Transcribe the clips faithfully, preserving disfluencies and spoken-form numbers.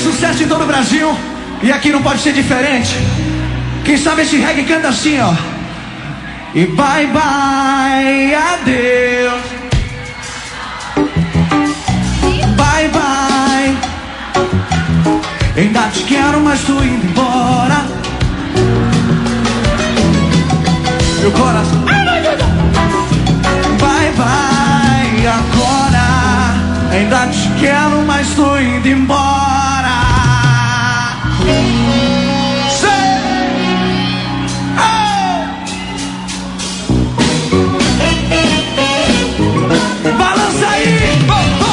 sucesso em todo o Brasil. E aqui não pode ser diferente. Quem sabe esse reggae canta assim, ó. E bye bye, adeus. Bye bye. Ainda te quero, mas tô indo embora. Meu coração. Bye bye, agora. Ainda te quero, mas tô indo embora. Sei. Oh. Balança aí. Oh, oh.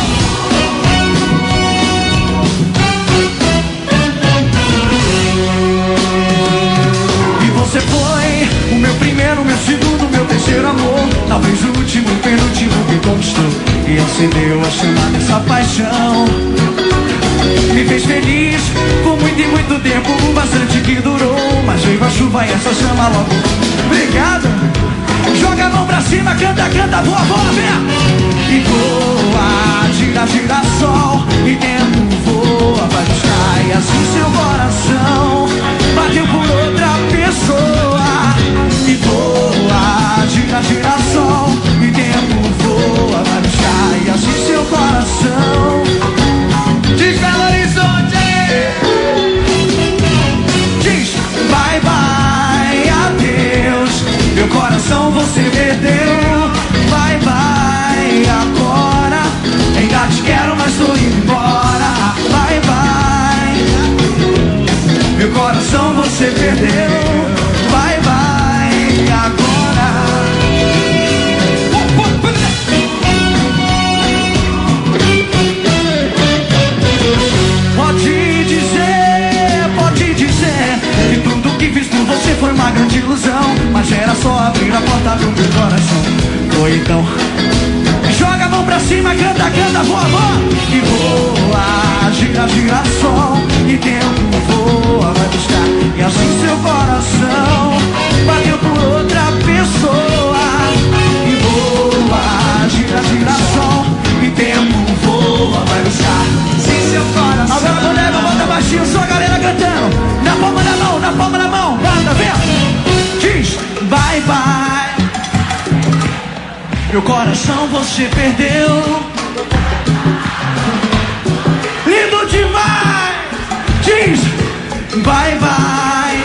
E você foi o meu primeiro, meu segundo, meu terceiro amor. Talvez o último, o penúltimo que conquistou e acendeu a chama dessa paixão. Me fez feliz por muito e muito tempo, bastante que durou. Mas veio a chuva e essa chama logo. Obrigado. Joga a mão pra cima, canta, canta, voa, voa, vem. E voa, gira, gira sol. E tempo voa, vai buscar. E assim seu coração bateu por outra pessoa. E voa, gira, gira sol. E tempo voa, vai buscar. E assim seu coração diz Belo Horizonte. Diz bye bye, adeus. Meu coração você perdeu. Bye bye, agora. Ainda te quero, mas tô indo embora. Bye bye. Meu coração você perdeu. Bye bye, agora. Pode dizer, pode dizer que tudo que fiz por você foi uma grande ilusão. Mas era só abrir a porta do meu coração. Foi então. Joga a mão pra cima, canta, canta, voa, voa. E voa, gira, gira sol. E tempo voa, vai buscar. E assim seu coração bateu por outra pessoa. E voa, gira, gira sol. E tempo voa, vai buscar. Sim, seu coração. Agora a mulher bota baixinho, só a galera cantando. Na palma da mão, na palma da mão. Bata, vem. Diz bye bye. Meu coração você perdeu. Lindo demais. Diz bye bye.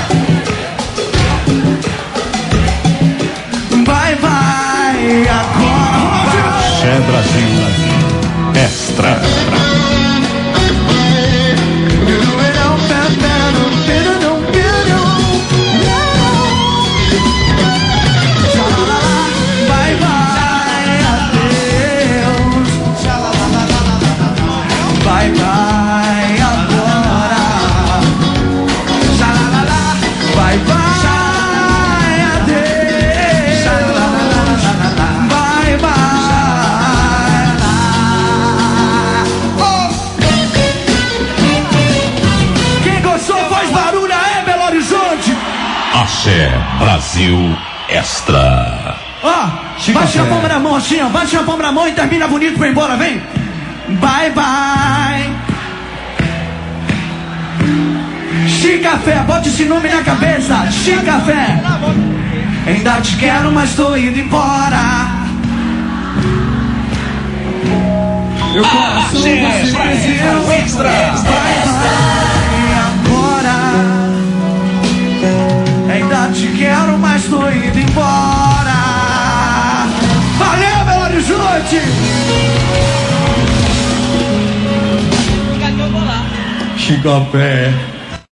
Bye bye. Agora Axé Brasil Extra. Bye bye, agora. Xalalala. Bye bye, adeus. Xalalala. Bye bye. Oh. Quem gostou faz barulho aí, Belo Horizonte. Axé Brasil Extra. Ó, oh, bate a palma na mão assim, ó. Bate a palma na mão e termina bonito pra ir embora, vem. Bye bye. Chicafé, bote esse nome na cabeça. Chicafé. Ainda te quero, mas tô indo embora. Meu coração você perdeu. Extra. Bye bye, agora. Ainda te quero, mas tô indo embora. Valeu, Belo Horizonte. Chicafé.